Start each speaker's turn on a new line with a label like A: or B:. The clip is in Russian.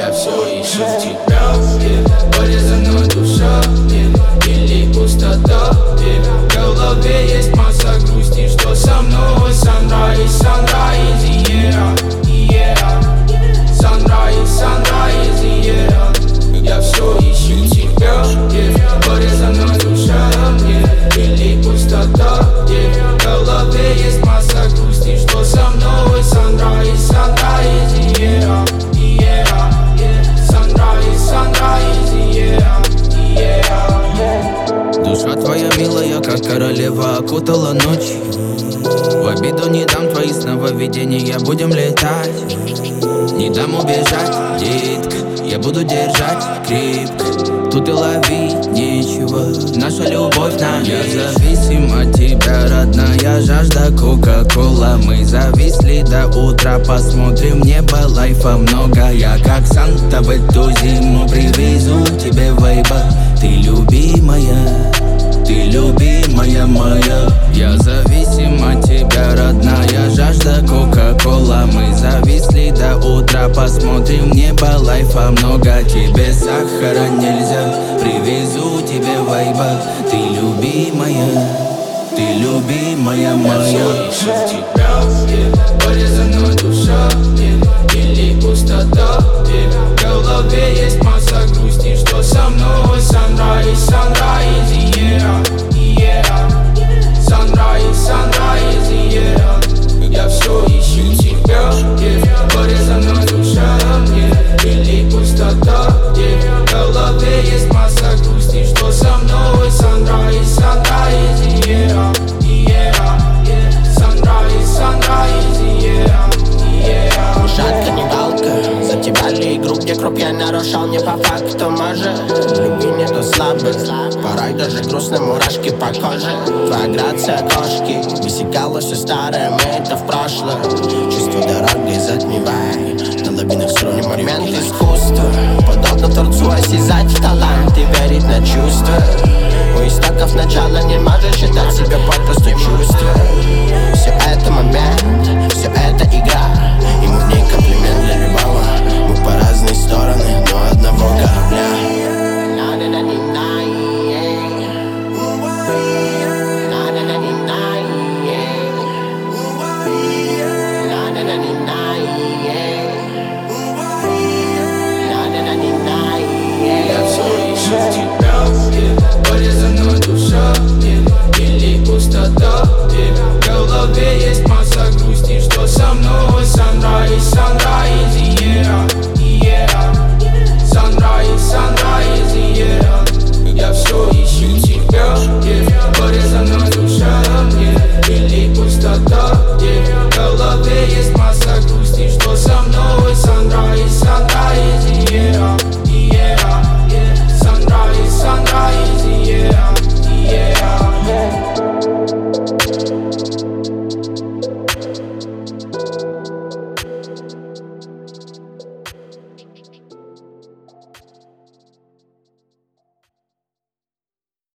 A: Я все ищу в тебя, порезана душа, или пустота, в голове есть масса грусти, что со мной. Sunrise, sunrise, yeah, yeah. Sunrise, sunrise, yeah. Я все ищу тебя, порезана душа, или пустота, в голове есть масса грусти, что со мной. Sunrise, sunrise, yeah, yeah. Sunrise, sunrise, yeah, yeah.
B: Душа твоя милая, как королева, окутала ночь. В обиду не дам твои сновидения, будем летать. Не дам убежать, детка, я буду держать крепко. Тут и ловить нечего, наша любовь на век. Я зависим от тебя, родная, жажда кока-кола. Мы зависли до утра, посмотрим небо, лайфа много. Я как Санта в эту зиму привезу тебе вейба. Ты любимая, ты любимая моя. Я зависим от тебя, родная, жажда кока-кола. Мы зависли до утра, посмотрим небо, лайфа много. Тебе сахара нельзя, привезу тебе вайба. Ты любимая, ты любимая моя.
A: Я все ищу в тебя, порезана душа, или пустота, в голове есть масса грусти, что со мной. Sunrise, sunrise, yeah, yeah. Sunrise, sunrise, yeah. Я все ищу тебя, порезана душа, или пустота, в голове есть масса грусти, что со мной. Sunrise, sunrise, yeah, yeah. Sunrise, sunrise, yeah, yeah.
C: Шатка, не галка, за тебя ли игру, где круп я нарушал не по факту, может. В любви нету слабых, порой даже грустно, мурашки по коже. Твоя грация кошки, высекало все старое, мы это в прошлом. Чувство дорогой затмевай, на лавинах струн момент искусства. Подобно Творцу осязать в талант и верить на чувства. У истоков начала не можешь считать себя попросту чувства. Все это момент, все это игра, и мы в ней комплимент для любого. Мы по разные стороны, но одного корабля.
A: Я все ищу в тебя.